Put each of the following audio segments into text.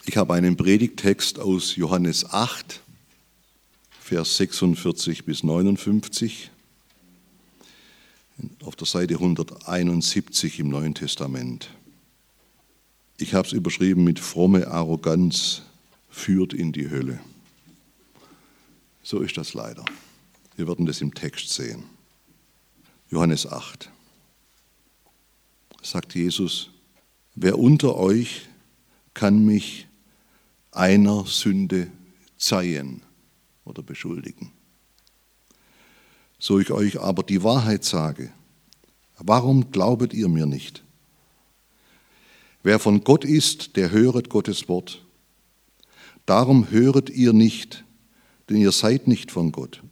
Ich habe einen Predigttext aus Johannes 8, Vers 46 bis 59, auf der Seite 171 im Neuen Testament. Ich habe es überschrieben mit fromme Arroganz führt in die Hölle. So ist das leider. Wir werden das im Text sehen. Johannes 8. Sagt Jesus, wer unter euch kann mich einer Sünde zeihen oder beschuldigen? So ich euch aber die Wahrheit sage, warum glaubet ihr mir nicht? Wer von Gott ist, der höret Gottes Wort. Darum höret ihr nicht, denn ihr seid nicht von Gott.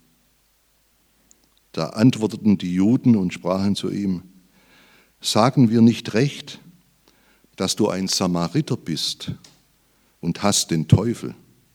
Da antworteten die Juden und sprachen zu ihm, sagen wir nicht recht, dass du ein Samariter bist und hast den Teufel?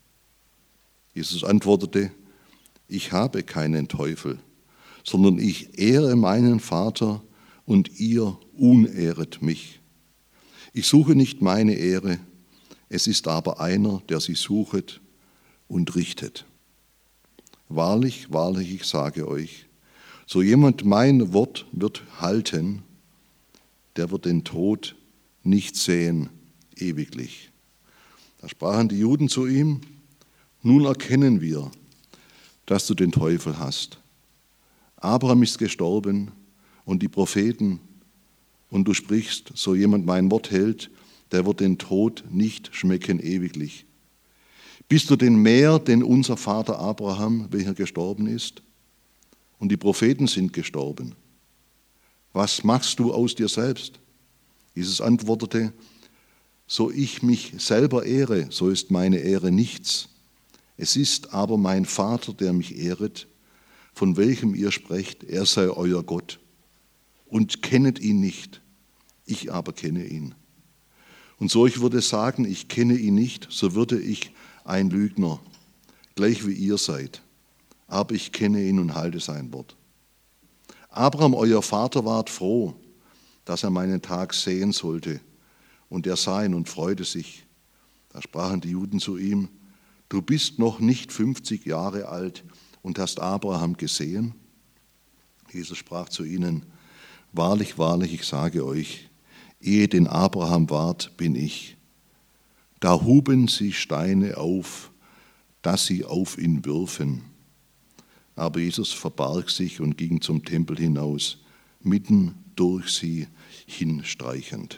Jesus antwortete, ich habe keinen Teufel, sondern ich ehre meinen Vater und ihr unehret mich. Ich suche nicht meine Ehre, es ist aber einer, der sie suchet und richtet. Wahrlich, wahrlich, ich sage euch, so jemand mein Wort wird halten, der wird den Tod nicht sehen, ewiglich. Da sprachen die Juden zu ihm, nun erkennen wir, dass du den Teufel hast. Abraham ist gestorben und die Propheten, und du sprichst, so jemand mein Wort hält, der wird den Tod nicht schmecken ewiglich. Bist du denn mehr denn unser Vater Abraham, welcher gestorben ist? Und die Propheten sind gestorben. Was machst du aus dir selbst? Jesus antwortete, so ich mich selber ehre, so ist meine Ehre nichts. Es ist aber mein Vater, der mich ehret, von welchem ihr sprecht, er sei euer Gott. Und kennet ihn nicht, ich aber kenne ihn. Und so ich würde sagen, ich kenne ihn nicht, so würde ich ein Lügner, gleich wie ihr seid. Aber ich kenne ihn und halte sein Wort. Abraham, euer Vater, ward froh, dass er meinen Tag sehen sollte. Und er sah ihn und freute sich. Da sprachen die Juden zu ihm, du bist noch nicht 50 Jahre alt und hast Abraham gesehen? Jesus sprach zu ihnen, wahrlich, wahrlich, ich sage euch, ehe den Abraham ward, bin ich. Da huben sie Steine auf, dass sie auf ihn würfen. Aber Jesus verbarg sich und ging zum Tempel hinaus, mitten durch sie hinstreichend.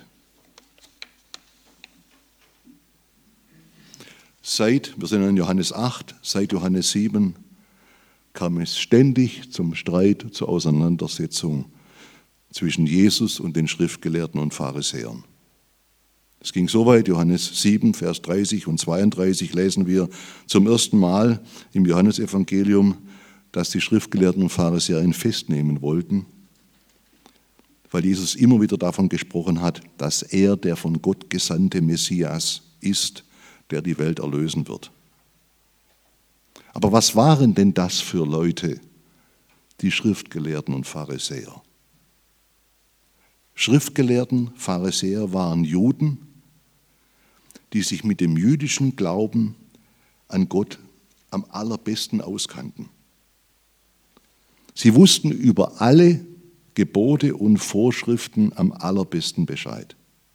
Wir sind in Johannes 8, seit Johannes 7 kam es ständig zum Streit, zur Auseinandersetzung zwischen Jesus und den Schriftgelehrten und Pharisäern. Es ging so weit, Johannes 7, Vers 30 und 32 lesen wir zum ersten Mal im Johannesevangelium, dass die Schriftgelehrten und Pharisäer ihn festnehmen wollten, weil Jesus immer wieder davon gesprochen hat, dass er der von Gott gesandte Messias ist, der die Welt erlösen wird. Aber was waren denn das für Leute, die Schriftgelehrten und Pharisäer? Schriftgelehrten, Pharisäer waren Juden, die sich mit dem jüdischen Glauben an Gott am allerbesten auskannten. Sie wussten über alle Gebote und Vorschriften am allerbesten Bescheid.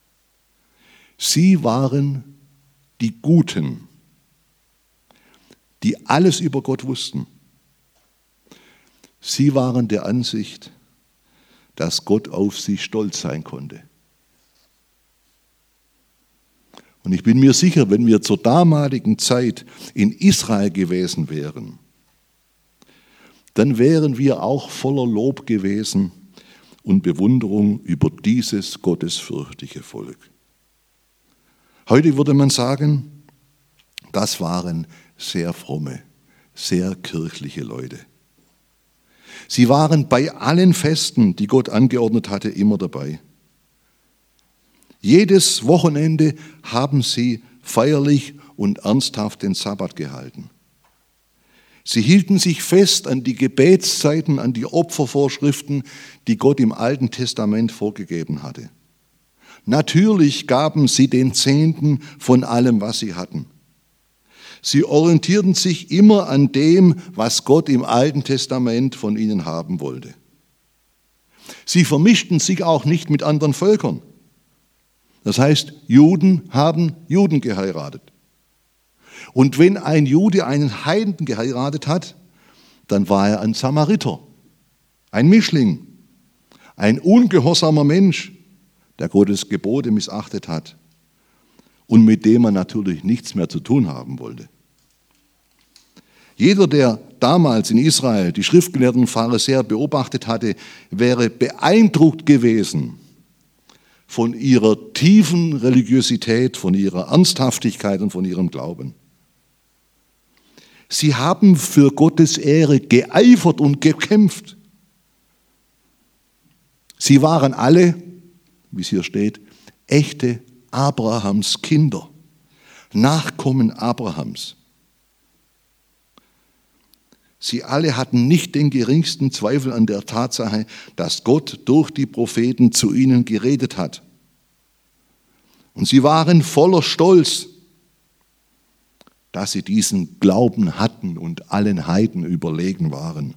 Sie waren die Guten, die alles über Gott wussten. Sie waren der Ansicht, dass Gott auf sie stolz sein konnte. Und ich bin mir sicher, wenn wir zur damaligen Zeit in Israel gewesen wären, dann wären wir auch voller Lob gewesen und Bewunderung über dieses gottesfürchtige Volk. Heute würde man sagen, das waren sehr fromme, sehr kirchliche Leute. Sie waren bei allen Festen, die Gott angeordnet hatte, immer dabei. Jedes Wochenende haben sie feierlich und ernsthaft den Sabbat gehalten. Sie hielten sich fest an die Gebetszeiten, an die Opfervorschriften, die Gott im Alten Testament vorgegeben hatte. Natürlich gaben sie den Zehnten von allem, was sie hatten. Sie orientierten sich immer an dem, was Gott im Alten Testament von ihnen haben wollte. Sie vermischten sich auch nicht mit anderen Völkern. Das heißt, Juden haben Juden geheiratet. Und wenn ein Jude einen Heiden geheiratet hat, dann war er ein Samariter, ein Mischling, ein ungehorsamer Mensch, der Gottes Gebote missachtet hat und mit dem man natürlich nichts mehr zu tun haben wollte. Jeder, der damals in Israel die Schriftgelehrten und Pharisäer beobachtet hatte, wäre beeindruckt gewesen von ihrer tiefen Religiosität, von ihrer Ernsthaftigkeit und von ihrem Glauben. Sie haben für Gottes Ehre geeifert und gekämpft. Sie waren alle, wie es hier steht, echte Abrahams Kinder, Nachkommen Abrahams. Sie alle hatten nicht den geringsten Zweifel an der Tatsache, dass Gott durch die Propheten zu ihnen geredet hat. Und sie waren voller Stolz, dass sie diesen Glauben hatten und allen Heiden überlegen waren.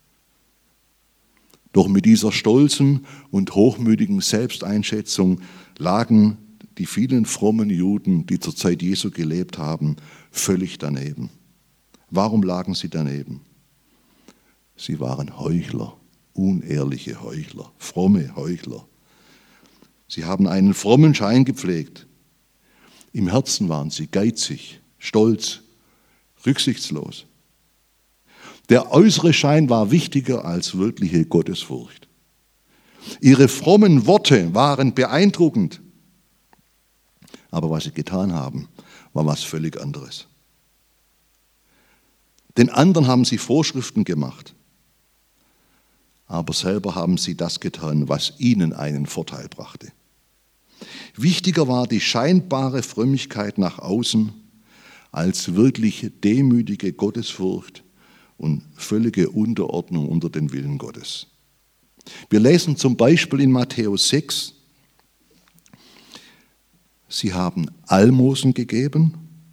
Doch mit dieser stolzen und hochmütigen Selbsteinschätzung lagen die vielen frommen Juden, die zur Zeit Jesu gelebt haben, völlig daneben. Warum lagen sie daneben? Sie waren Heuchler, unehrliche Heuchler, fromme Heuchler. Sie haben einen frommen Schein gepflegt. Im Herzen waren sie geizig, stolz, rücksichtslos. Der äußere Schein war wichtiger als wirkliche Gottesfurcht. Ihre frommen Worte waren beeindruckend, aber was sie getan haben, war was völlig anderes. Den anderen haben sie Vorschriften gemacht, aber selber haben sie das getan, was ihnen einen Vorteil brachte. Wichtiger war die scheinbare Frömmigkeit nach außen als wirkliche demütige Gottesfurcht und völlige Unterordnung unter den Willen Gottes. Wir lesen zum Beispiel in Matthäus 6, sie haben Almosen gegeben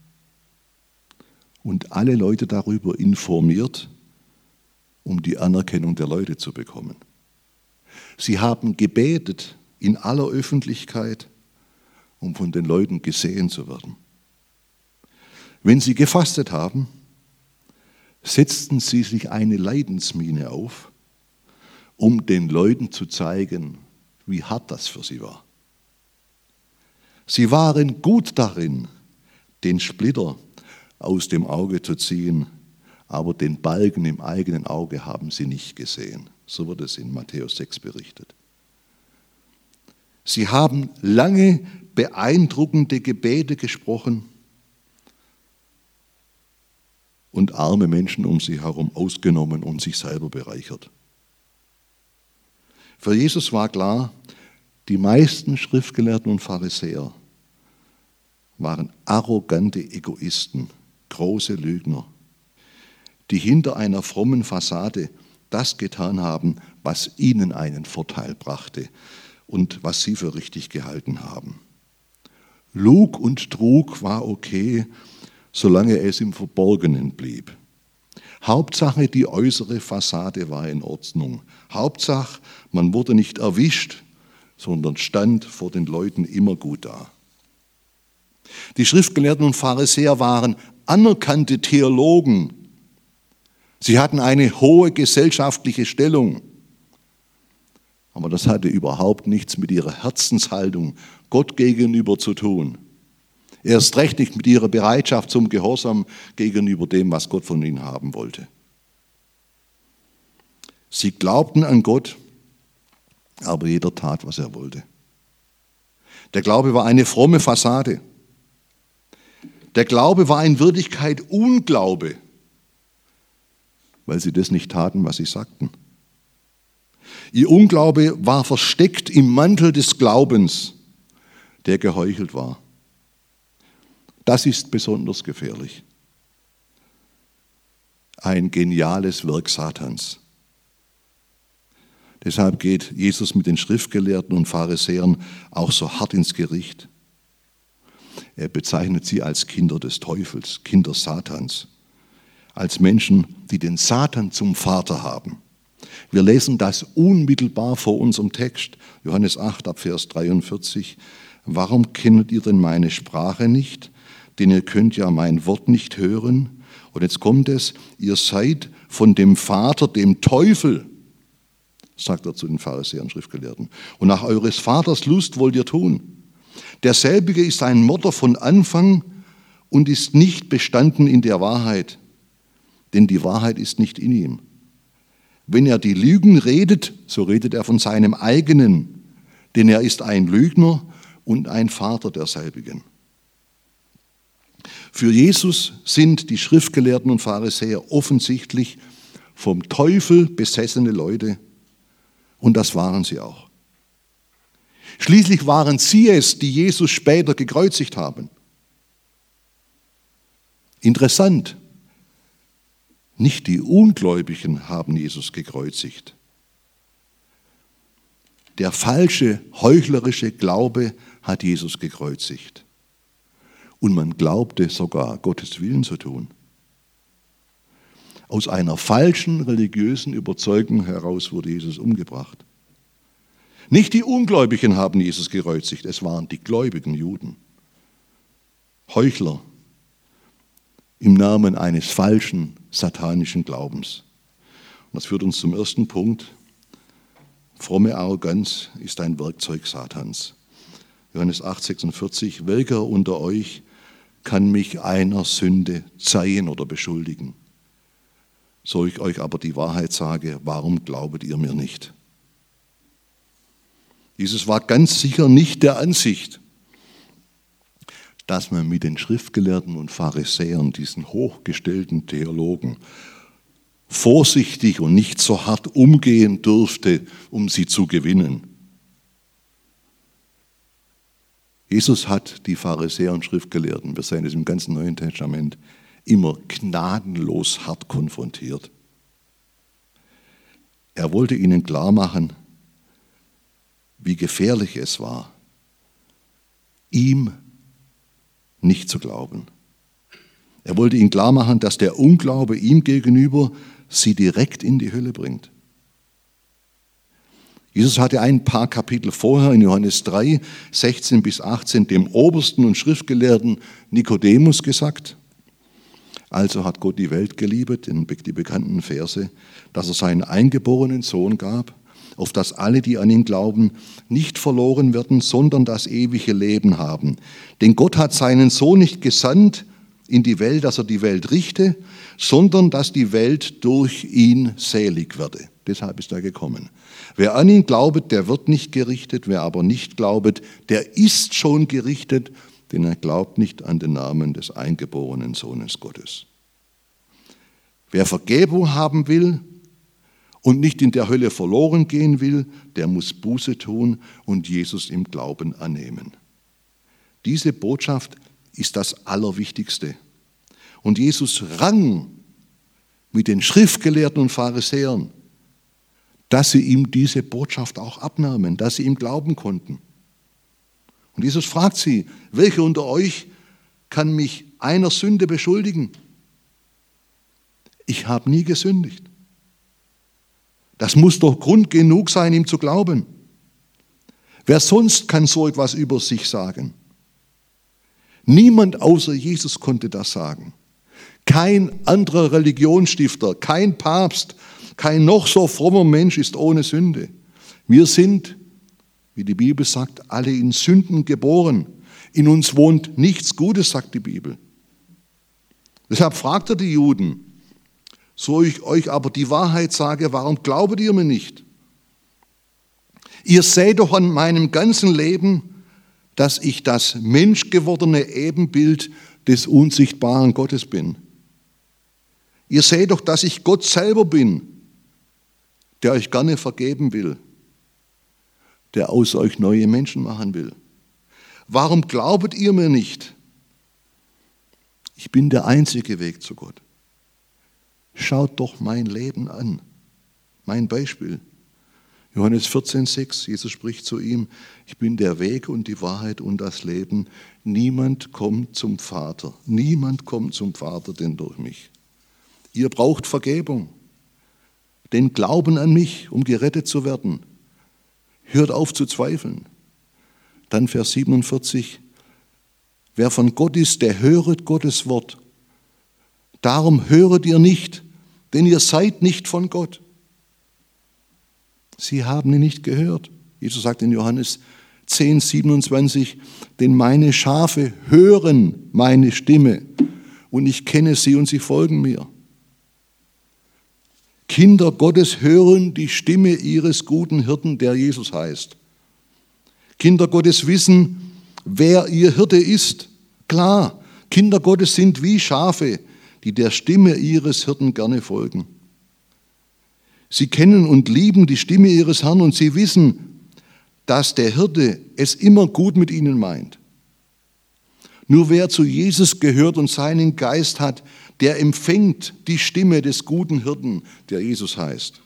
und alle Leute darüber informiert, um die Anerkennung der Leute zu bekommen. Sie haben gebetet in aller Öffentlichkeit, um von den Leuten gesehen zu werden. Wenn sie gefastet haben, setzten sie sich eine Leidensmiene auf, um den Leuten zu zeigen, wie hart das für sie war. Sie waren gut darin, den Splitter aus dem Auge zu ziehen, aber den Balken im eigenen Auge haben sie nicht gesehen. So wird es in Matthäus 6 berichtet. Sie haben lange beeindruckende Gebete gesprochen und arme Menschen um sie herum ausgenommen und sich selber bereichert. Für Jesus war klar, die meisten Schriftgelehrten und Pharisäer waren arrogante Egoisten, große Lügner, die hinter einer frommen Fassade das getan haben, was ihnen einen Vorteil brachte und was sie für richtig gehalten haben. Lug und Trug war okay, solange es im Verborgenen blieb. Hauptsache, die äußere Fassade war in Ordnung. Hauptsache, man wurde nicht erwischt, sondern stand vor den Leuten immer gut da. Die Schriftgelehrten und Pharisäer waren anerkannte Theologen. Sie hatten eine hohe gesellschaftliche Stellung. Aber das hatte überhaupt nichts mit ihrer Herzenshaltung Gott gegenüber zu tun. Erst recht nicht mit ihrer Bereitschaft zum Gehorsam gegenüber dem, was Gott von ihnen haben wollte. Sie glaubten an Gott, aber jeder tat, was er wollte. Der Glaube war eine fromme Fassade. Der Glaube war in Wirklichkeit Unglaube, weil sie das nicht taten, was sie sagten. Ihr Unglaube war versteckt im Mantel des Glaubens, der geheuchelt war. Das ist besonders gefährlich. Ein geniales Werk Satans. Deshalb geht Jesus mit den Schriftgelehrten und Pharisäern auch so hart ins Gericht. Er bezeichnet sie als Kinder des Teufels, Kinder Satans, als Menschen, die den Satan zum Vater haben. Wir lesen das unmittelbar vor unserem Text, Johannes 8 ab Vers 43. Warum kennt ihr denn meine Sprache nicht? Denn ihr könnt ja mein Wort nicht hören. Und jetzt kommt es, ihr seid von dem Vater, dem Teufel, sagt er zu den Pharisäern und Schriftgelehrten. Und nach eures Vaters Lust wollt ihr tun. Derselbige ist ein Mörder von Anfang und ist nicht bestanden in der Wahrheit, denn die Wahrheit ist nicht in ihm. Wenn er die Lügen redet, so redet er von seinem eigenen, denn er ist ein Lügner und ein Vater derselbigen. Für Jesus sind die Schriftgelehrten und Pharisäer offensichtlich vom Teufel besessene Leute, und das waren sie auch. Schließlich waren sie es, die Jesus später gekreuzigt haben. Interessant, nicht die Ungläubigen haben Jesus gekreuzigt. Der falsche, heuchlerische Glaube hat Jesus gekreuzigt. Und man glaubte sogar, Gottes Willen zu tun. Aus einer falschen religiösen Überzeugung heraus wurde Jesus umgebracht. Nicht die Ungläubigen haben Jesus gekreuzigt, es waren die gläubigen Juden. Heuchler im Namen eines falschen, satanischen Glaubens. Und das führt uns zum ersten Punkt. Fromme Arroganz ist ein Werkzeug Satans. Johannes 8,46, welcher unter euch kann mich einer Sünde zeihen oder beschuldigen? So ich euch aber die Wahrheit sage, warum glaubet ihr mir nicht? Jesus war ganz sicher nicht der Ansicht, dass man mit den Schriftgelehrten und Pharisäern, diesen hochgestellten Theologen, vorsichtig und nicht so hart umgehen dürfte, um sie zu gewinnen. Jesus hat die Pharisäer und Schriftgelehrten, wir sehen es im ganzen Neuen Testament, immer gnadenlos hart konfrontiert. Er wollte ihnen klar machen, wie gefährlich es war, ihm nicht zu glauben. Er wollte ihnen klar machen, dass der Unglaube ihm gegenüber sie direkt in die Hölle bringt. Jesus hatte ein paar Kapitel vorher in Johannes 3, 16 bis 18 dem Obersten und Schriftgelehrten Nikodemus gesagt, also hat Gott die Welt geliebt, die bekannten Verse, dass er seinen eingeborenen Sohn gab, auf dass alle, die an ihn glauben, nicht verloren werden, sondern das ewige Leben haben. Denn Gott hat seinen Sohn nicht gesandt in die Welt, dass er die Welt richte, sondern dass die Welt durch ihn selig werde. Deshalb ist er gekommen. Wer an ihn glaubet, der wird nicht gerichtet, wer aber nicht glaubet, der ist schon gerichtet, denn er glaubt nicht an den Namen des eingeborenen Sohnes Gottes. Wer Vergebung haben will und nicht in der Hölle verloren gehen will, der muss Buße tun und Jesus im Glauben annehmen. Diese Botschaft ist das Allerwichtigste. Und Jesus rang mit den Schriftgelehrten und Pharisäern, dass sie ihm diese Botschaft auch abnahmen, dass sie ihm glauben konnten. Und Jesus fragt sie, welcher unter euch kann mich einer Sünde beschuldigen? Ich habe nie gesündigt. Das muss doch Grund genug sein, ihm zu glauben. Wer sonst kann so etwas über sich sagen? Niemand außer Jesus konnte das sagen. Kein anderer Religionsstifter, kein Papst, kein noch so frommer Mensch ist ohne Sünde. Wir sind, wie die Bibel sagt, alle in Sünden geboren. In uns wohnt nichts Gutes, sagt die Bibel. Deshalb fragt er die Juden, so ich euch aber die Wahrheit sage, warum glaubet ihr mir nicht? Ihr seht doch an meinem ganzen Leben, dass ich das menschgewordene Ebenbild des unsichtbaren Gottes bin. Ihr seht doch, dass ich Gott selber bin, der euch gerne vergeben will, der aus euch neue Menschen machen will. Warum glaubet ihr mir nicht? Ich bin der einzige Weg zu Gott. Schaut doch mein Leben an, mein Beispiel. Johannes 14,6, Jesus spricht zu ihm, ich bin der Weg und die Wahrheit und das Leben. Niemand kommt zum Vater denn durch mich. Ihr braucht Vergebung, den Glauben an mich, um gerettet zu werden. Hört auf zu zweifeln. Dann Vers 47, wer von Gott ist, der höret Gottes Wort. Darum höret ihr nicht, denn ihr seid nicht von Gott. Sie haben ihn nicht gehört. Jesus sagt in Johannes 10, 27, denn meine Schafe hören meine Stimme und ich kenne sie und sie folgen mir. Kinder Gottes hören die Stimme ihres guten Hirten, der Jesus heißt. Kinder Gottes wissen, wer ihr Hirte ist. Klar, Kinder Gottes sind wie Schafe, die der Stimme ihres Hirten gerne folgen. Sie kennen und lieben die Stimme ihres Herrn und sie wissen, dass der Hirte es immer gut mit ihnen meint. Nur wer zu Jesus gehört und seinen Geist hat, der empfängt die Stimme des guten Hirten, der Jesus heißt.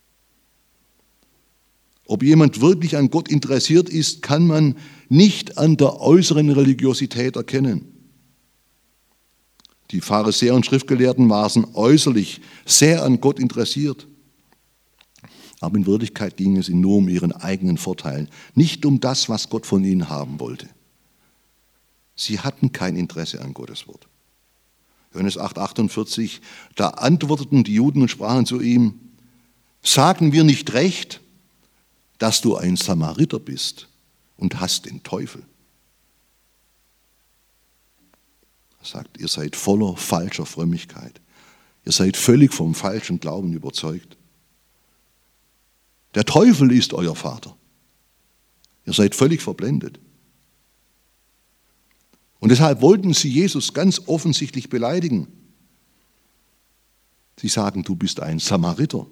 Ob jemand wirklich an Gott interessiert ist, kann man nicht an der äußeren Religiosität erkennen. Die Pharisäer und Schriftgelehrten waren äußerlich sehr an Gott interessiert. Aber in Wirklichkeit ging es ihnen nur um ihren eigenen Vorteil, nicht um das, was Gott von ihnen haben wollte. Sie hatten kein Interesse an Gottes Wort. Johannes 8, 48, da antworteten die Juden und sprachen zu ihm, sagen wir nicht recht, dass du ein Samariter bist und hast den Teufel? Er sagt, ihr seid voller falscher Frömmigkeit. Ihr seid völlig vom falschen Glauben überzeugt. Der Teufel ist euer Vater. Ihr seid völlig verblendet. Und deshalb wollten sie Jesus ganz offensichtlich beleidigen. Sie sagen, du bist ein Samariter.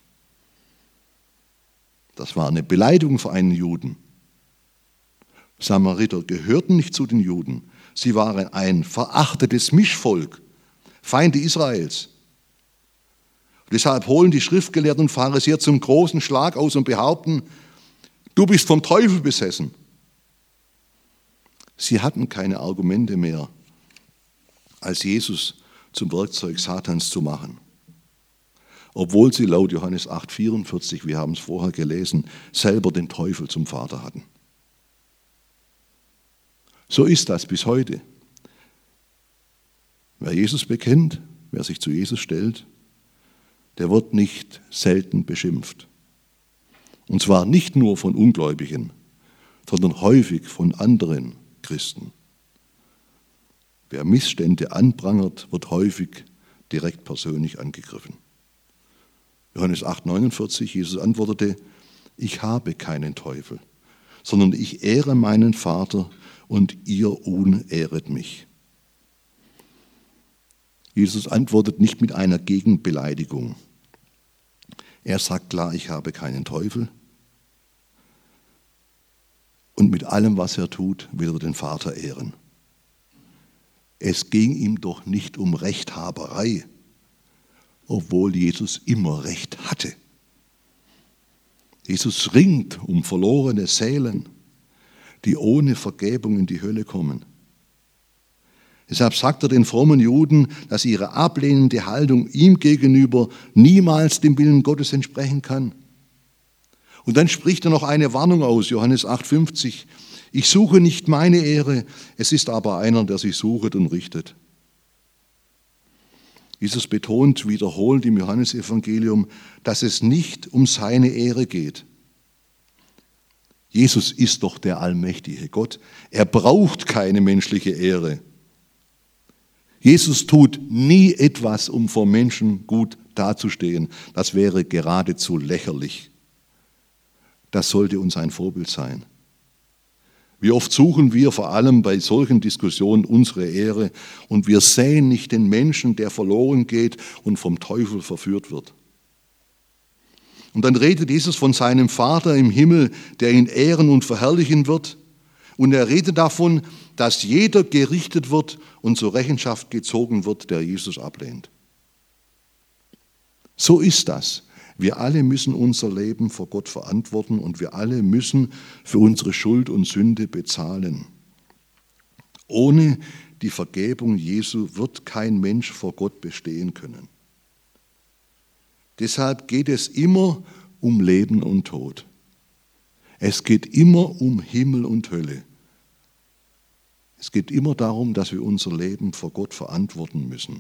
Das war eine Beleidigung für einen Juden. Samariter gehörten nicht zu den Juden. Sie waren ein verachtetes Mischvolk, Feinde Israels. Und deshalb holen die Schriftgelehrten und Pharisäer zum großen Schlag aus und behaupten, du bist vom Teufel besessen. Sie hatten keine Argumente mehr, als Jesus zum Werkzeug Satans zu machen. Obwohl sie laut Johannes 8, 44, wir haben es vorher gelesen, selber den Teufel zum Vater hatten. So ist das bis heute. Wer Jesus bekennt, wer sich zu Jesus stellt, der wird nicht selten beschimpft. Und zwar nicht nur von Ungläubigen, sondern häufig von anderen Christen. Wer Missstände anprangert, wird häufig direkt persönlich angegriffen. Johannes 8, 49, Jesus antwortete, ich habe keinen Teufel, sondern ich ehre meinen Vater und ihr unehret mich. Jesus antwortet nicht mit einer Gegenbeleidigung. Er sagt klar, ich habe keinen Teufel. Und mit allem, was er tut, will er den Vater ehren. Es ging ihm doch nicht um Rechthaberei, obwohl Jesus immer Recht hatte. Jesus ringt um verlorene Seelen, die ohne Vergebung in die Hölle kommen. Deshalb sagt er den frommen Juden, dass ihre ablehnende Haltung ihm gegenüber niemals dem Willen Gottes entsprechen kann. Und dann spricht er noch eine Warnung aus, Johannes 8,50. Ich suche nicht meine Ehre, es ist aber einer, der sie sucht und richtet. Jesus betont wiederholt im Johannesevangelium, dass es nicht um seine Ehre geht. Jesus ist doch der allmächtige Gott. Er braucht keine menschliche Ehre. Jesus tut nie etwas, um vor Menschen gut dazustehen. Das wäre geradezu lächerlich. Das sollte uns ein Vorbild sein. Wie oft suchen wir vor allem bei solchen Diskussionen unsere Ehre und wir sehen nicht den Menschen, der verloren geht und vom Teufel verführt wird. Und dann redet Jesus von seinem Vater im Himmel, der ihn ehren und verherrlichen wird. Und er redet davon, dass jeder gerichtet wird und zur Rechenschaft gezogen wird, der Jesus ablehnt. So ist das. Wir alle müssen unser Leben vor Gott verantworten und wir alle müssen für unsere Schuld und Sünde bezahlen. Ohne die Vergebung Jesu wird kein Mensch vor Gott bestehen können. Deshalb geht es immer um Leben und Tod. Es geht immer um Himmel und Hölle. Es geht immer darum, dass wir unser Leben vor Gott verantworten müssen.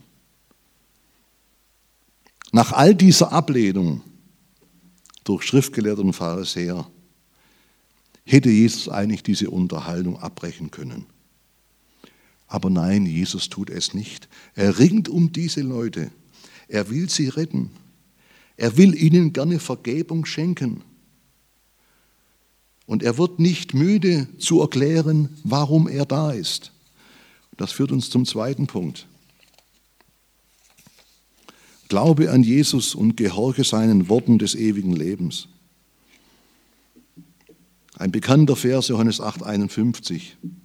Nach all dieser Ablehnung durch Schriftgelehrte und Pharisäer hätte Jesus eigentlich diese Unterhaltung abbrechen können. Aber nein, Jesus tut es nicht. Er ringt um diese Leute. Er will sie retten. Er will ihnen gerne Vergebung schenken. Und er wird nicht müde zu erklären, warum er da ist. Das führt uns zum zweiten Punkt. Glaube an Jesus und gehorche seinen Worten des ewigen Lebens. Ein bekannter Vers, Johannes 8,51.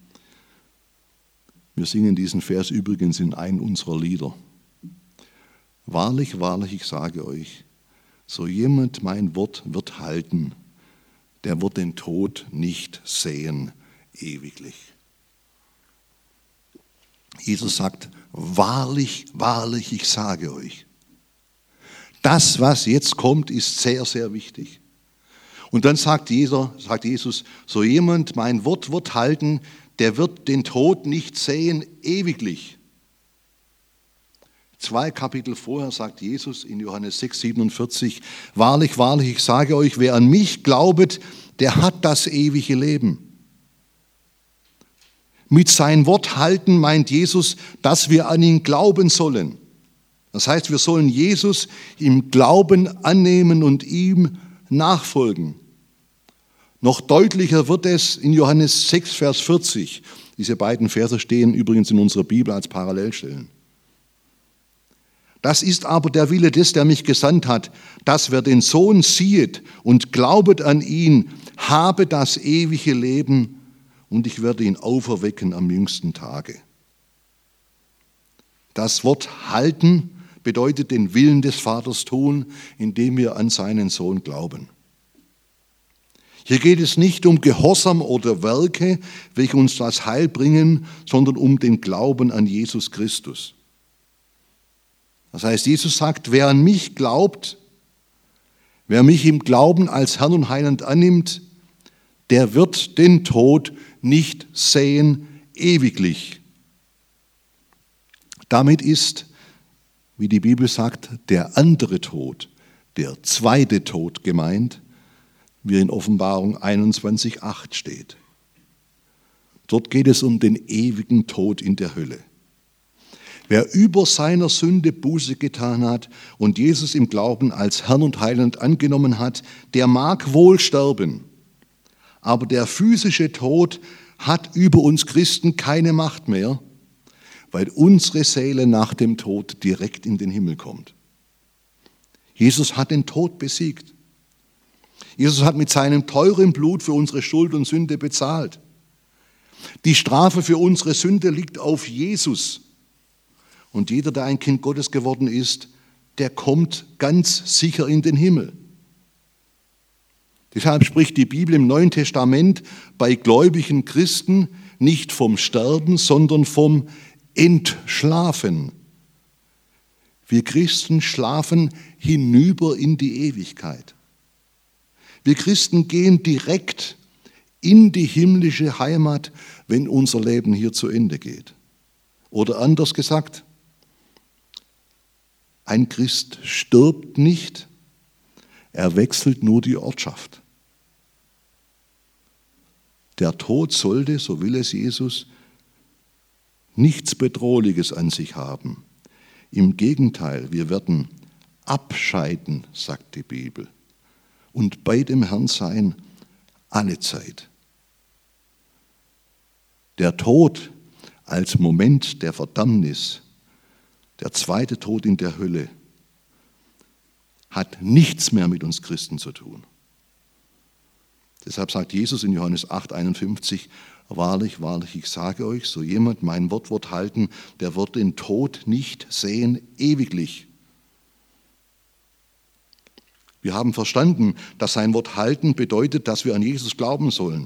Wir singen diesen Vers übrigens in einem unserer Lieder. Wahrlich, wahrlich, ich sage euch, so jemand mein Wort wird halten, der wird den Tod nicht sehen, ewiglich. Jesus sagt, wahrlich, wahrlich, ich sage euch. Das, was jetzt kommt, ist sehr, sehr wichtig. Und dann sagt Jesus, so jemand mein Wort wird halten, der wird den Tod nicht sehen, ewiglich. 2 Kapitel vorher sagt Jesus in Johannes 6,47, wahrlich, wahrlich, ich sage euch, wer an mich glaubet, der hat das ewige Leben. Mit sein Wort halten meint Jesus, dass wir an ihn glauben sollen. Das heißt, wir sollen Jesus im Glauben annehmen und ihm nachfolgen. Noch deutlicher wird es in Johannes 6, Vers 40. Diese beiden Verse stehen übrigens in unserer Bibel als Parallelstellen. Das ist aber der Wille des, der mich gesandt hat, dass wer den Sohn siehet und glaubet an ihn, habe das ewige Leben und ich werde ihn auferwecken am jüngsten Tage. Das Wort halten bedeutet den Willen des Vaters tun, indem wir an seinen Sohn glauben. Hier geht es nicht um Gehorsam oder Werke, welche uns das Heil bringen, sondern um den Glauben an Jesus Christus. Das heißt, Jesus sagt, wer an mich glaubt, wer mich im Glauben als Herrn und Heiland annimmt, der wird den Tod nicht sehen, ewiglich. Damit ist, wie die Bibel sagt, der andere Tod, der zweite Tod gemeint, wie in Offenbarung 21,8 steht. Dort geht es um den ewigen Tod in der Hölle. Wer über seiner Sünde Buße getan hat und Jesus im Glauben als Herrn und Heiland angenommen hat, der mag wohl sterben, aber der physische Tod hat über uns Christen keine Macht mehr, weil unsere Seele nach dem Tod direkt in den Himmel kommt. Jesus hat den Tod besiegt. Jesus hat mit seinem teuren Blut für unsere Schuld und Sünde bezahlt. Die Strafe für unsere Sünde liegt auf Jesus. Und jeder, der ein Kind Gottes geworden ist, der kommt ganz sicher in den Himmel. Deshalb spricht die Bibel im Neuen Testament bei gläubigen Christen nicht vom Sterben, sondern vom Entschlafen. Wir Christen schlafen hinüber in die Ewigkeit. Wir Christen gehen direkt in die himmlische Heimat, wenn unser Leben hier zu Ende geht. Oder anders gesagt, ein Christ stirbt nicht, er wechselt nur die Ortschaft. Der Tod sollte, so will es Jesus, nichts Bedrohliches an sich haben. Im Gegenteil, wir werden abscheiden, sagt die Bibel, und bei dem Herrn sein alle Zeit. Der Tod als Moment der Verdammnis, der zweite Tod in der Hölle, hat nichts mehr mit uns Christen zu tun. Deshalb sagt Jesus in Johannes 8,51, wahrlich, wahrlich, ich sage euch, so jemand mein Wort wird halten, der wird den Tod nicht sehen, ewiglich. Wir haben verstanden, dass sein Wort halten bedeutet, dass wir an Jesus glauben sollen.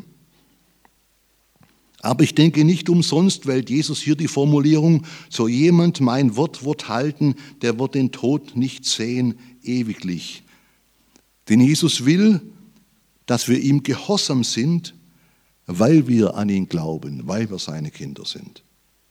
Aber ich denke, nicht umsonst wählt Jesus hier die Formulierung, so jemand mein Wort wird halten, der wird den Tod nicht sehen, ewiglich. Denn Jesus will, dass wir ihm gehorsam sind, weil wir an ihn glauben, weil wir seine Kinder sind.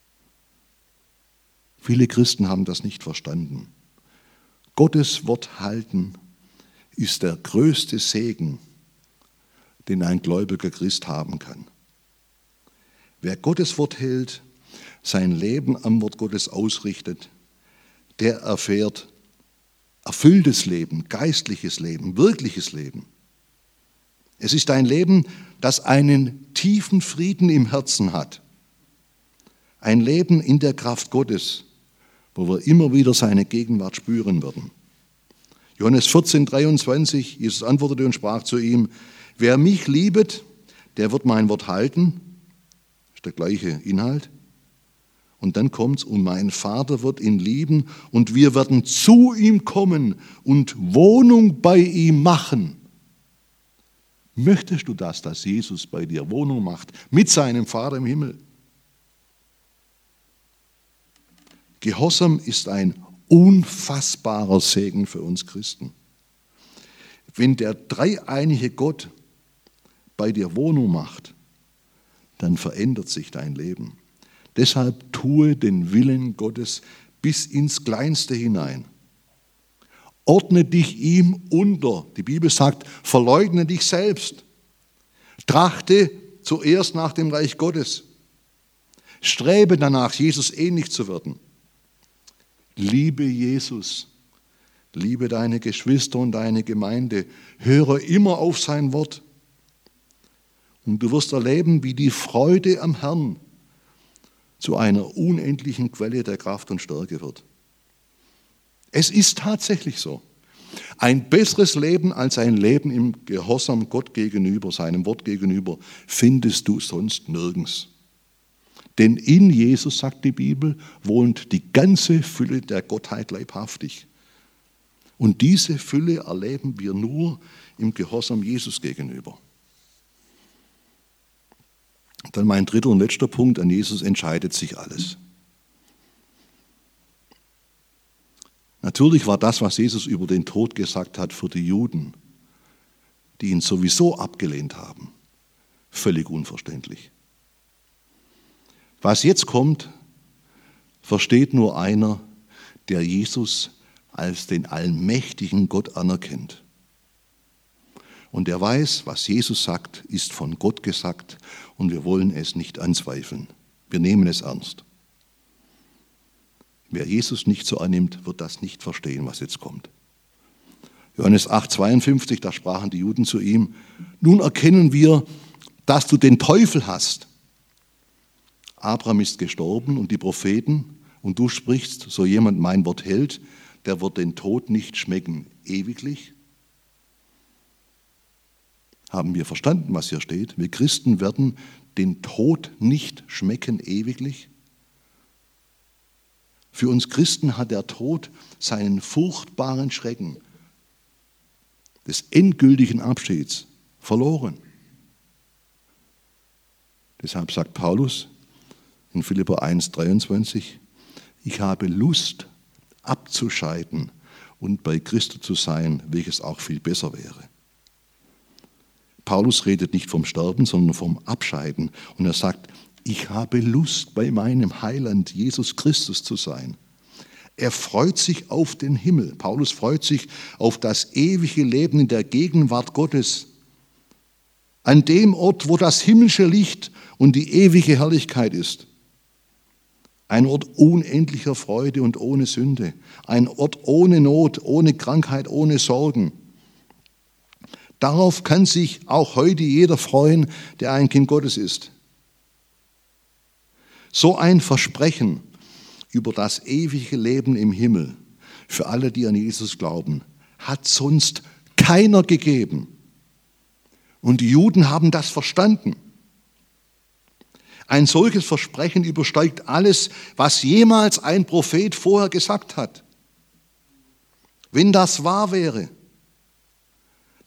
Viele Christen haben das nicht verstanden. Gottes Wort halten ist der größte Segen, den ein gläubiger Christ haben kann. Wer Gottes Wort hält, sein Leben am Wort Gottes ausrichtet, der erfährt erfülltes Leben, geistliches Leben, wirkliches Leben. Es ist ein Leben, das einen tiefen Frieden im Herzen hat. Ein Leben in der Kraft Gottes, wo wir immer wieder seine Gegenwart spüren werden. Johannes 14, 23, Jesus antwortete und sprach zu ihm, wer mich liebet, der wird mein Wort halten. Das ist der gleiche Inhalt. Und dann kommt's, und mein Vater wird ihn lieben und wir werden zu ihm kommen und Wohnung bei ihm machen. Möchtest du das, dass Jesus bei dir Wohnung macht mit seinem Vater im Himmel? Gehorsam ist ein unfassbarer Segen für uns Christen. Wenn der dreieinige Gott bei dir Wohnung macht, dann verändert sich dein Leben. Deshalb tue den Willen Gottes bis ins Kleinste hinein. Ordne dich ihm unter. Die Bibel sagt, verleugne dich selbst. Trachte zuerst nach dem Reich Gottes. Strebe danach, Jesus ähnlich zu werden. Liebe Jesus, liebe deine Geschwister und deine Gemeinde, höre immer auf sein Wort. Und du wirst erleben, wie die Freude am Herrn zu einer unendlichen Quelle der Kraft und Stärke wird. Es ist tatsächlich so. Ein besseres Leben als ein Leben im Gehorsam Gott gegenüber, seinem Wort gegenüber, findest du sonst nirgends. Denn in Jesus, sagt die Bibel, wohnt die ganze Fülle der Gottheit leibhaftig. Und diese Fülle erleben wir nur im Gehorsam Jesus gegenüber. Dann mein dritter und letzter Punkt, an Jesus entscheidet sich alles. Natürlich war das, was Jesus über den Tod gesagt hat, für die Juden, die ihn sowieso abgelehnt haben, völlig unverständlich. Was jetzt kommt, versteht nur einer, der Jesus als den allmächtigen Gott anerkennt. Und der weiß, was Jesus sagt, ist von Gott gesagt und wir wollen es nicht anzweifeln. Wir nehmen es ernst. Wer Jesus nicht so annimmt, wird das nicht verstehen, was jetzt kommt. Johannes 8, 52, da sprachen die Juden zu ihm, nun erkennen wir, dass du den Teufel hast. Abraham ist gestorben und die Propheten, und du sprichst, so jemand mein Wort hält, der wird den Tod nicht schmecken, ewiglich. Haben wir verstanden, was hier steht? Wir Christen werden den Tod nicht schmecken, ewiglich. Für uns Christen hat der Tod seinen furchtbaren Schrecken des endgültigen Abschieds verloren. Deshalb sagt Paulus in Philipper 1, 23, ich habe Lust abzuscheiden und bei Christus zu sein, welches auch viel besser wäre. Paulus redet nicht vom Sterben, sondern vom Abscheiden. Und er sagt, ich habe Lust, bei meinem Heiland Jesus Christus zu sein. Er freut sich auf den Himmel. Paulus freut sich auf das ewige Leben in der Gegenwart Gottes. An dem Ort, wo das himmlische Licht und die ewige Herrlichkeit ist. Ein Ort unendlicher Freude und ohne Sünde. Ein Ort ohne Not, ohne Krankheit, ohne Sorgen. Darauf kann sich auch heute jeder freuen, der ein Kind Gottes ist. So ein Versprechen über das ewige Leben im Himmel für alle, die an Jesus glauben, hat sonst keiner gegeben. Und die Juden haben das verstanden. Ein solches Versprechen übersteigt alles, was jemals ein Prophet vorher gesagt hat. Wenn das wahr wäre,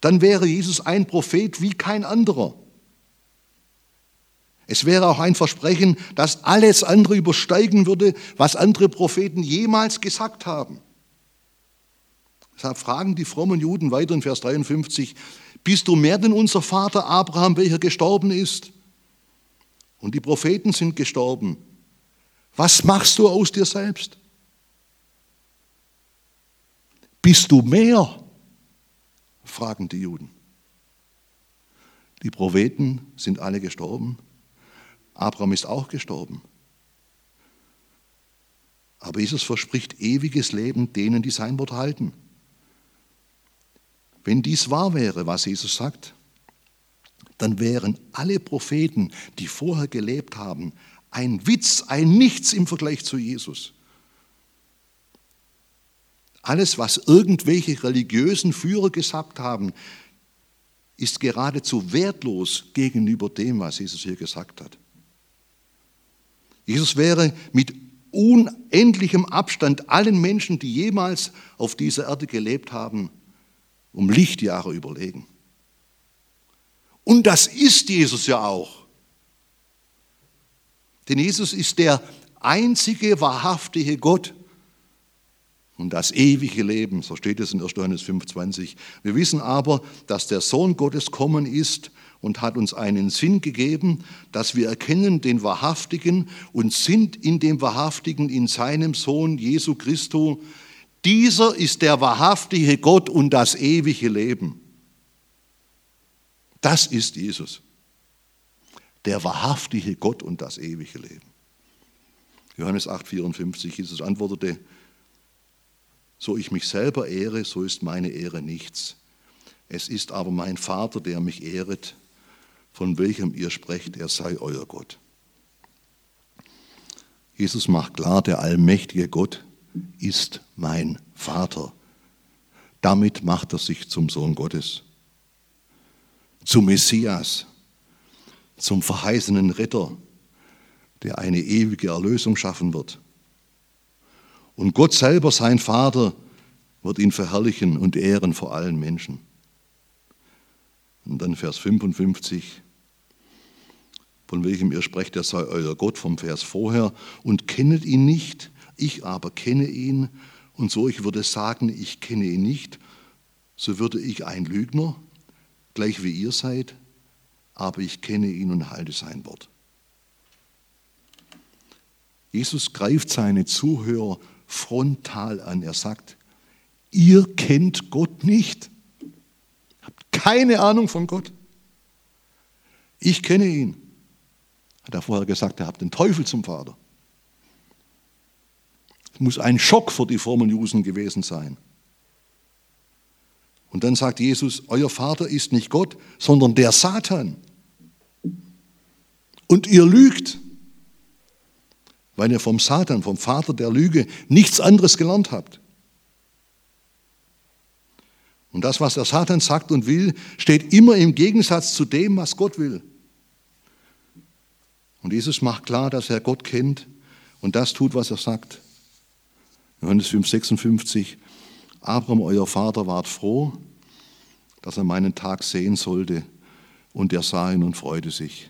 dann wäre Jesus ein Prophet wie kein anderer. Es wäre auch ein Versprechen, das alles andere übersteigen würde, was andere Propheten jemals gesagt haben. Deshalb fragen die frommen Juden weiter in Vers 53, bist du mehr denn unser Vater Abraham, welcher gestorben ist? Und die Propheten sind gestorben. Was machst du aus dir selbst? Bist du mehr? Fragen die Juden. Die Propheten sind alle gestorben. Abraham ist auch gestorben. Aber Jesus verspricht ewiges Leben denen, die sein Wort halten. Wenn dies wahr wäre, was Jesus sagt, dann wären alle Propheten, die vorher gelebt haben, ein Witz, ein Nichts im Vergleich zu Jesus. Alles, was irgendwelche religiösen Führer gesagt haben, ist geradezu wertlos gegenüber dem, was Jesus hier gesagt hat. Jesus wäre mit unendlichem Abstand allen Menschen, die jemals auf dieser Erde gelebt haben, um Lichtjahre überlegen. Und das ist Jesus ja auch. Denn Jesus ist der einzige wahrhaftige Gott und das ewige Leben, so steht es in 1. Johannes 5,20. Wir wissen aber, dass der Sohn Gottes kommen ist und hat uns einen Sinn gegeben, dass wir erkennen den Wahrhaftigen und sind in dem Wahrhaftigen, in seinem Sohn Jesu Christo. Dieser ist der wahrhaftige Gott und das ewige Leben. Das ist Jesus, der wahrhaftige Gott und das ewige Leben. Johannes 8,54, Jesus antwortete, so ich mich selber ehre, so ist meine Ehre nichts. Es ist aber mein Vater, der mich ehret, von welchem ihr sprecht, er sei euer Gott. Jesus macht klar, der allmächtige Gott ist mein Vater. Damit macht er sich zum Sohn Gottes, zum Messias, zum verheißenen Retter, der eine ewige Erlösung schaffen wird. Und Gott selber, sein Vater, wird ihn verherrlichen und ehren vor allen Menschen. Und dann Vers 55, von welchem ihr sprecht, er sei euer Gott, vom Vers vorher, und kennet ihn nicht, ich aber kenne ihn, und so ich würde sagen, ich kenne ihn nicht, so würde ich ein Lügner, gleich wie ihr seid, aber ich kenne ihn und halte sein Wort. Jesus greift seine Zuhörer frontal an. Er sagt, ihr kennt Gott nicht. Habt keine Ahnung von Gott. Ich kenne ihn. Hat er vorher gesagt, er hat den Teufel zum Vater. Es muss ein Schock für die frommen Juden gewesen sein. Und dann sagt Jesus, euer Vater ist nicht Gott, sondern der Satan. Und ihr lügt, weil ihr vom Satan, vom Vater der Lüge, nichts anderes gelernt habt. Und das, was der Satan sagt und will, steht immer im Gegensatz zu dem, was Gott will. Und Jesus macht klar, dass er Gott kennt und das tut, was er sagt. Johannes 5,56, Abraham, euer Vater, ward froh, dass er meinen Tag sehen sollte, und er sah ihn und freute sich.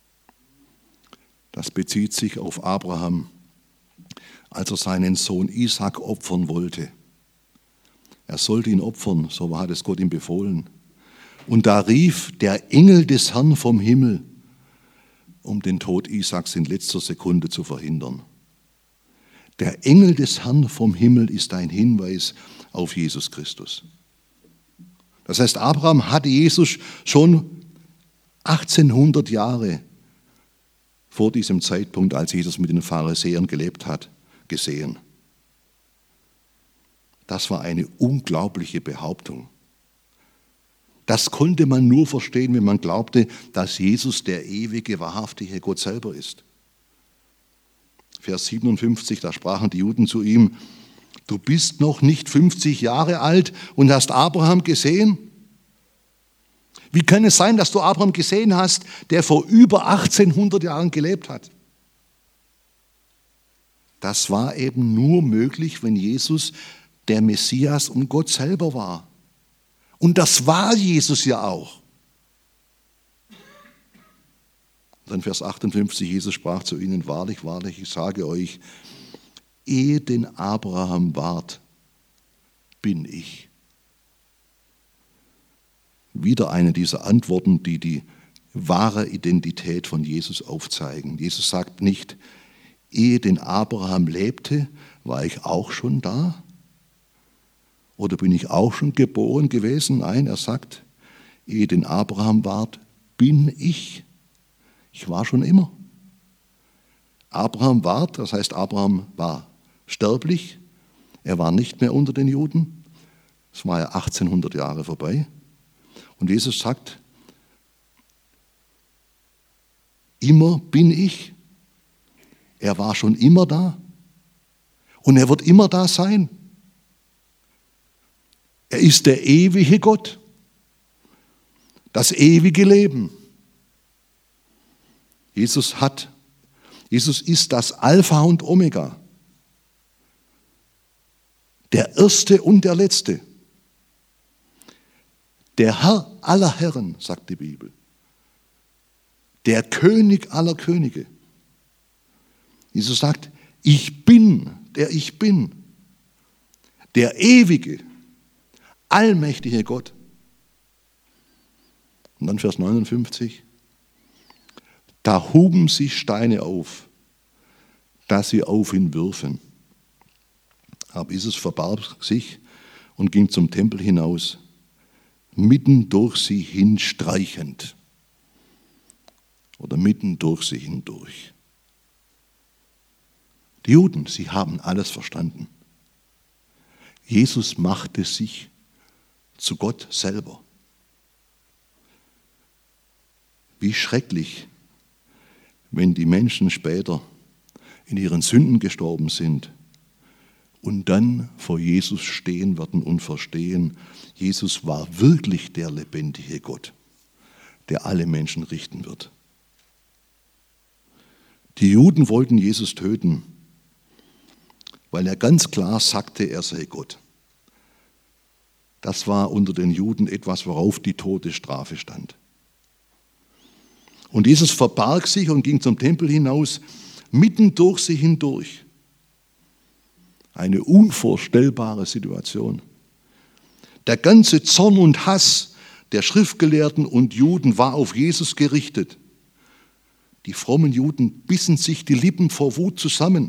Das bezieht sich auf Abraham, als er seinen Sohn Isaak opfern wollte. Er sollte ihn opfern, so hat es Gott ihm befohlen. Und da rief der Engel des Herrn vom Himmel, um den Tod Isaaks in letzter Sekunde zu verhindern. Der Engel des Herrn vom Himmel ist ein Hinweis auf Jesus Christus. Das heißt, Abraham hatte Jesus schon 1800 Jahre vor diesem Zeitpunkt, als Jesus mit den Pharisäern gelebt hat, gesehen. Das war eine unglaubliche Behauptung. Das konnte man nur verstehen, wenn man glaubte, dass Jesus der ewige, wahrhaftige Gott selber ist. Vers 57, da sprachen die Juden zu ihm, du bist noch nicht 50 Jahre alt und hast Abraham gesehen? Wie kann es sein, dass du Abraham gesehen hast, der vor über 1800 Jahren gelebt hat? Das war eben nur möglich, wenn Jesus der Messias und Gott selber war. Und das war Jesus ja auch. Dann Vers 58, Jesus sprach zu ihnen, wahrlich, wahrlich, ich sage euch, ehe denn Abraham ward, bin ich. Wieder eine dieser Antworten, die die wahre Identität von Jesus aufzeigen. Jesus sagt nicht, ehe denn Abraham lebte, war ich auch schon da? Oder bin ich auch schon geboren gewesen? Nein, er sagt, ehe denn Abraham ward, bin ich. Ich war schon immer. Abraham ward, das heißt, Abraham war sterblich. Er war nicht mehr unter den Juden. Es war ja 1800 Jahre vorbei. Und Jesus sagt, immer bin ich. Er war schon immer da. Und er wird immer da sein. Er ist der ewige Gott. Das ewige Leben. Jesus ist das Alpha und Omega. Der Erste und der Letzte. Der Herr aller Herren, sagt die Bibel. Der König aller Könige. Jesus sagt, ich bin, der ich bin. Der ewige, allmächtige Gott. Und dann Vers 59. Da huben sich Steine auf, dass sie auf ihn würfen. Aber Jesus verbarg sich und ging zum Tempel hinaus, mitten durch sie hinstreichend. Oder mitten durch sie hindurch. Die Juden, sie haben alles verstanden. Jesus machte sich zu Gott selber. Wie schrecklich, wenn die Menschen später in ihren Sünden gestorben sind und dann vor Jesus stehen werden und verstehen, Jesus war wirklich der lebendige Gott, der alle Menschen richten wird. Die Juden wollten Jesus töten, weil er ganz klar sagte, er sei Gott. Das war unter den Juden etwas, worauf die Todesstrafe stand. Und Jesus verbarg sich und ging zum Tempel hinaus, mitten durch sie hindurch. Eine unvorstellbare Situation. Der ganze Zorn und Hass der Schriftgelehrten und Juden war auf Jesus gerichtet. Die frommen Juden bissen sich die Lippen vor Wut zusammen.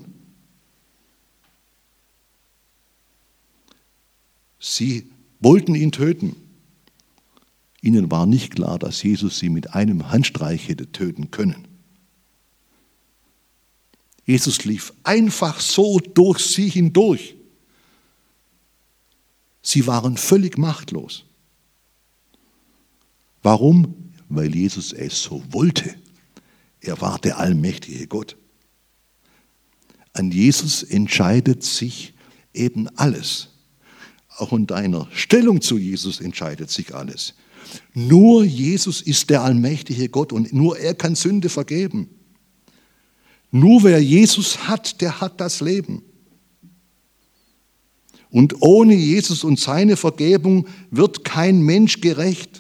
Sie wollten ihn töten. Ihnen war nicht klar, dass Jesus sie mit einem Handstreich hätte töten können. Jesus lief einfach so durch sie hindurch. Sie waren völlig machtlos. Warum? Weil Jesus es so wollte. Er war der allmächtige Gott. An Jesus entscheidet sich eben alles. Auch in deiner Stellung zu Jesus entscheidet sich alles. Nur Jesus ist der allmächtige Gott und nur er kann Sünde vergeben. Nur wer Jesus hat, der hat das Leben. Und ohne Jesus und seine Vergebung wird kein Mensch gerecht.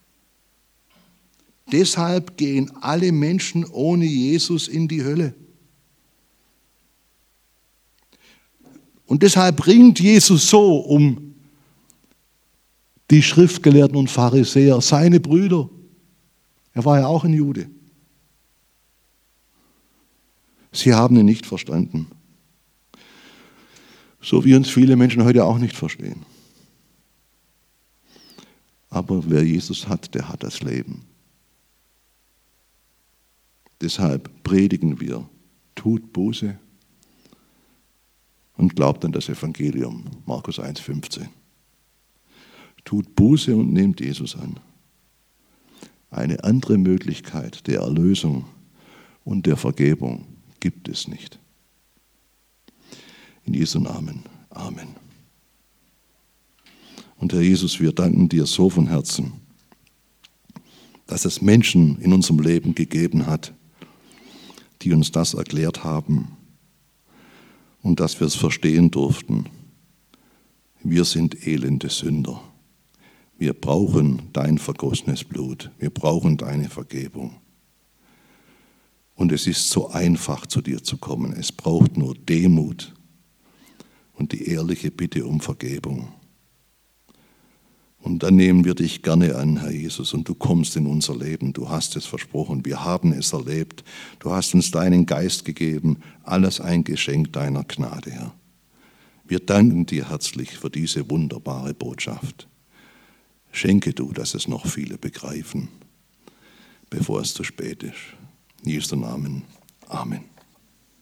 Deshalb gehen alle Menschen ohne Jesus in die Hölle. Und deshalb ringt Jesus so um die Schriftgelehrten und Pharisäer, seine Brüder. Er war ja auch ein Jude. Sie haben ihn nicht verstanden. So wie uns viele Menschen heute auch nicht verstehen. Aber wer Jesus hat, der hat das Leben. Deshalb predigen wir, tut Buße und glaubt an das Evangelium, Markus 1,15. Tut Buße und nehmt Jesus an. Eine andere Möglichkeit der Erlösung und der Vergebung gibt es nicht. In Jesu Namen. Amen. Und Herr Jesus, wir danken dir so von Herzen, dass es Menschen in unserem Leben gegeben hat, die uns das erklärt haben und dass wir es verstehen durften. Wir sind elende Sünder. Wir brauchen dein vergossenes Blut. Wir brauchen deine Vergebung. Und es ist so einfach, zu dir zu kommen. Es braucht nur Demut und die ehrliche Bitte um Vergebung. Und dann nehmen wir dich gerne an, Herr Jesus, und du kommst in unser Leben. Du hast es versprochen. Wir haben es erlebt. Du hast uns deinen Geist gegeben. Alles ein Geschenk deiner Gnade, Herr. Wir danken dir herzlich für diese wunderbare Botschaft. Schenke du, dass es noch viele begreifen, bevor es zu spät ist. In Jesu Namen. Amen.